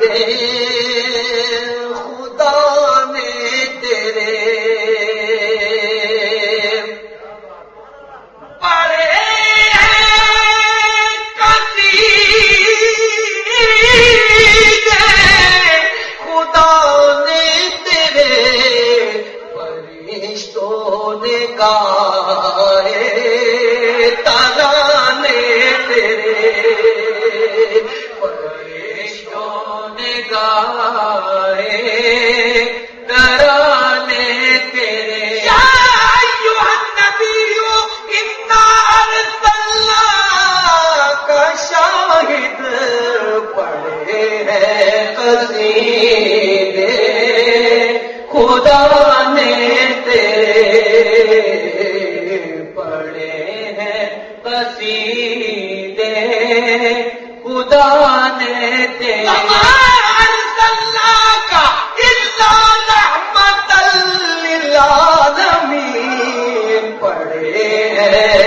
خدا نے تیرے پڑے قصیدے، خدا نے تیرے فرشتوں نے گائے ترانے تیرے، فرشتوں نے گائے ترانے تیرے۔ یا ایھا النبی انا ارسلناک شاہد، پڑھے ہیں قصیدے خدا نے تیرے، پڑھے ہیں قصیدے خدا نے تیرے۔ وما ارسلناک الا رحمۃ للعالمین، پڑھے ہیں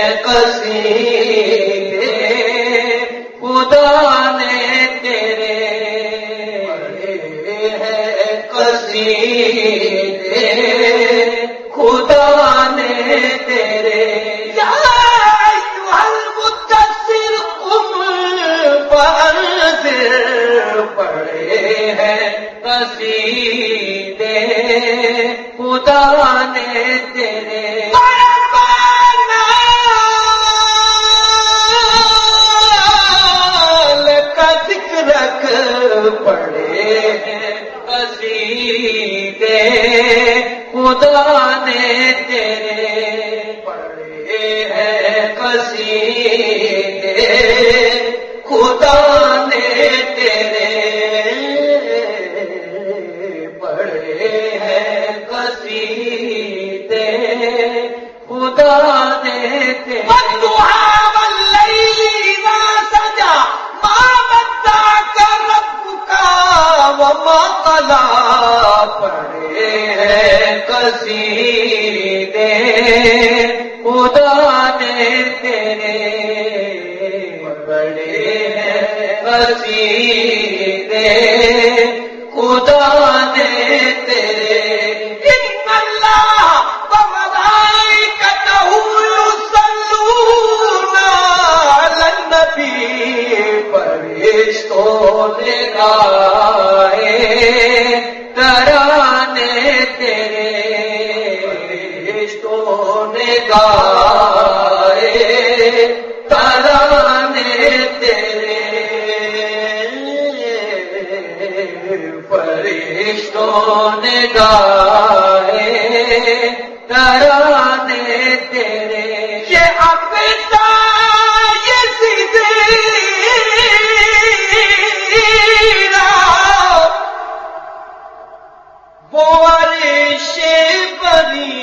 قصیدے خدا نے تیرے، پڑھے ہیں قصیدے خدا نے تیرے۔ یا ایھا المدثر قم فانذر، پڑھے ہیں قصیدے خدا نے تیرے۔ پڑھے ہیں قصیدے خدا نے تیرے، پڑھے ہیں قصیدے خدا نے تیرے، پڑھے ہیں قصیدے خدا نے تیرے۔ وما قلا، پڑھے ہیں قصیدے خدا نے تیرے، پڑھے ہیں قصیدے خدا نے تیرے۔ ان اللہ وملائکتہ یصلون علی النبی، فرشتوں نے گائے ترانے تیرے، فرشتوں نے گائے ترانے تیرے، فرشتوں نے گائے ترانے تیرے۔ یہ اقصا یہ سدرا وہ عرش بری،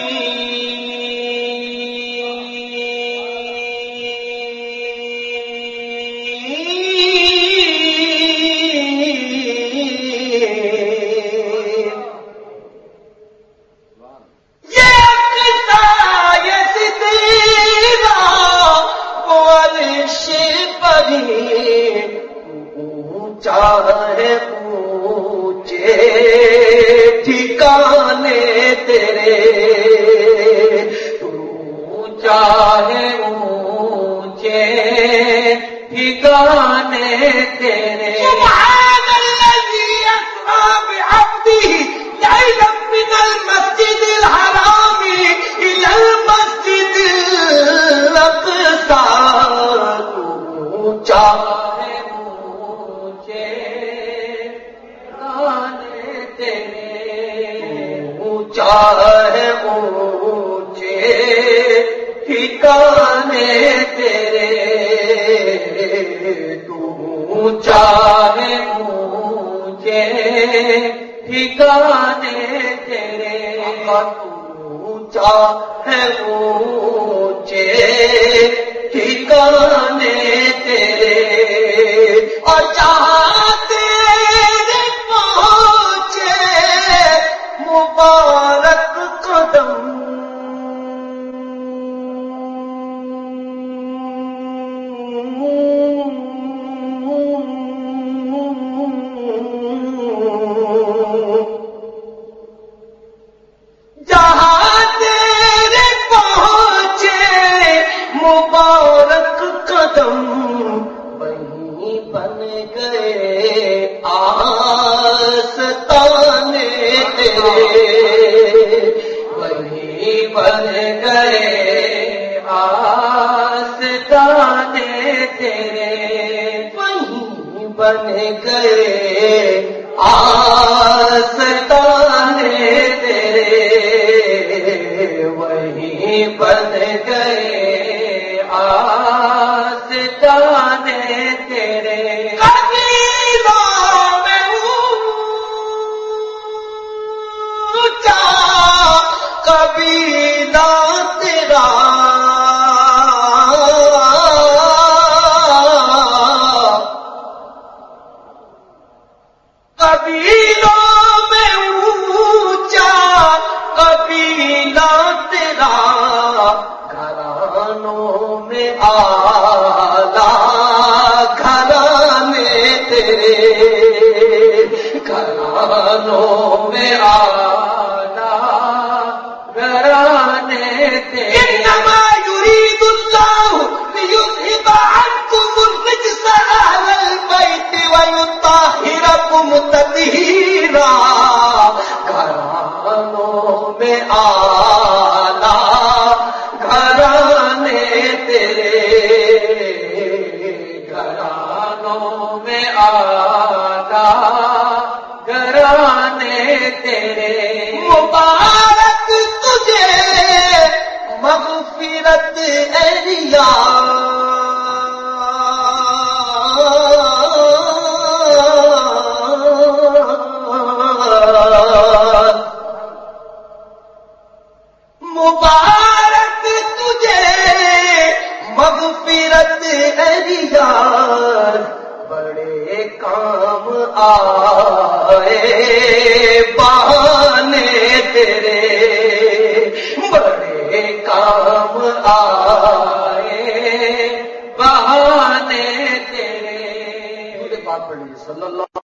چاہے اونچے ٹھکانے تیرے، تو چاہے اونچے ٹھکانے تیرے۔ سبحان الذی اسریٰ بعبدہ لیلا من المسجد الحرام الی المسجد الاقصی، تو چاہے چاہے اونچے ٹھکانے تیرے، تو چاہے اونچے ٹھکانے تیرے، تو چاہے اونچے ٹھکانے تیرے، اور چاہتے پہنچے مبارک قدم، بن گئے آستانے تیرے، وہیں بن گئے آستانے تیرے، وہیں بن گئے آستانے تیرے۔ قبیلہ تیرا قبیلوں میں اونچا قبیلہ تیرا، گھرانوں میں اعلیٰ گھرانے تیرے، گھرانوں میں انما يريد الله ليذهب عنكم الرجس اهل البيت ويطهركم تطهيرا، گھرانوں میں اعلیٰ گھرانے تیرے، گھرانوں میں اعلیٰ گھرانے تیرے۔ مبارک تجھے مغفرت اہلیہ، مبارک تجھے مغفرت اہلیہ، بڑے کام آئے بہانے تیرے، بڑے کام آئے بہانے تیرے۔ پاک پڑھ لیجیے صلی اللہ